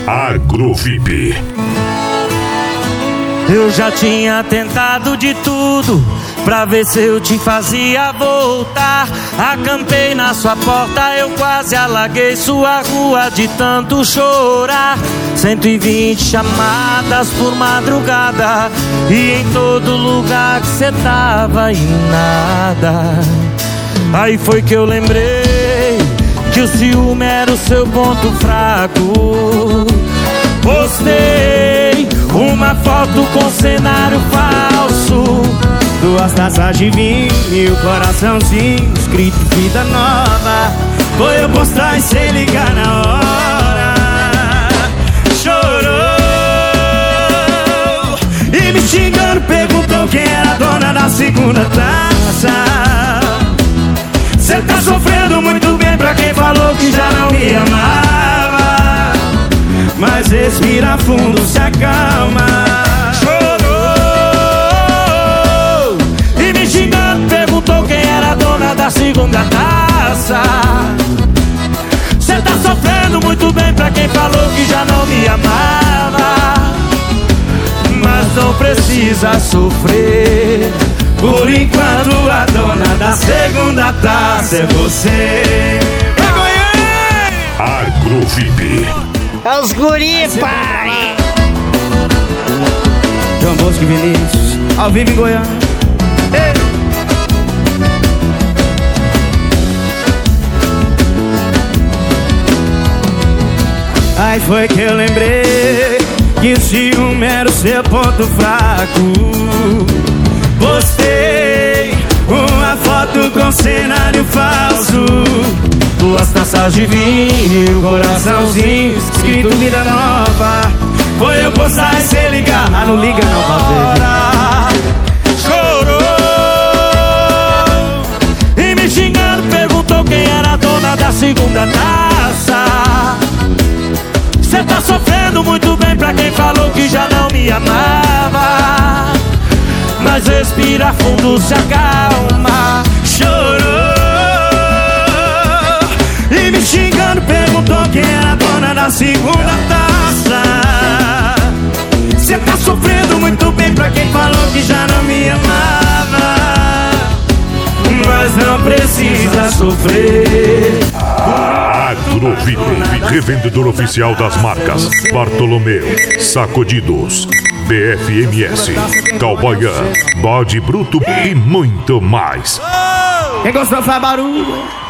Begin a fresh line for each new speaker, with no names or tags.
Agrovip.
Eu já tinha tentado de tudo pra ver se eu te fazia voltar. Acampei na sua porta, eu quase alaguei sua rua de tanto chorar. 120 chamadas por madrugada, e em todo lugar que cê tava e nada. Aí foi que eu lembrei que o ciúme era o seu ponto fraco. Postei uma foto com cenário falso, 2 taças de vinho e o coraçãozinho escrito vida nova. Foi eu postar e sem ligar na hora. Chorou e me xingando, perguntou quem era a dona da segunda taça. Cê tá sofrendo muito bem pra quem falou que já não me amava. Mas respira fundo, se acalma. Chorou e me xingando, perguntou quem era a dona da segunda taça. Cê tá sofrendo muito bem pra quem falou que já não me amava. Mas não precisa sofrer, por enquanto a dona da segunda taça é você.
Agrovip.
É os guri, pai!
João Bosco e Vinícius, ao vivo em Goiânia. Ei! Aí foi que eu lembrei que o ciúme era o seu ponto fraco. Postei uma foto com cenário falso, 2 taças de vinho, coraçãozinho escrito vida nova. Foi eu postar e cê ligar, mas não liga não pra ver. Chorou e me xingando, perguntou quem era a dona da segunda taça. Cê tá sofrendo muito bem pra quem falou que já não me amava. Mas respira fundo, se acalma. Chorou e me xingando, perguntou quem era a dona da segunda taça. Cê tá sofrendo muito bem pra quem falou que já não me amava. Mas não precisa sofrer.
Agrovip, revendedor oficial das marcas Bartolomeu, Sacudidos, BFMS, Cowboyan, Bode Bruto e muito mais.
Quem gostou faz barulho.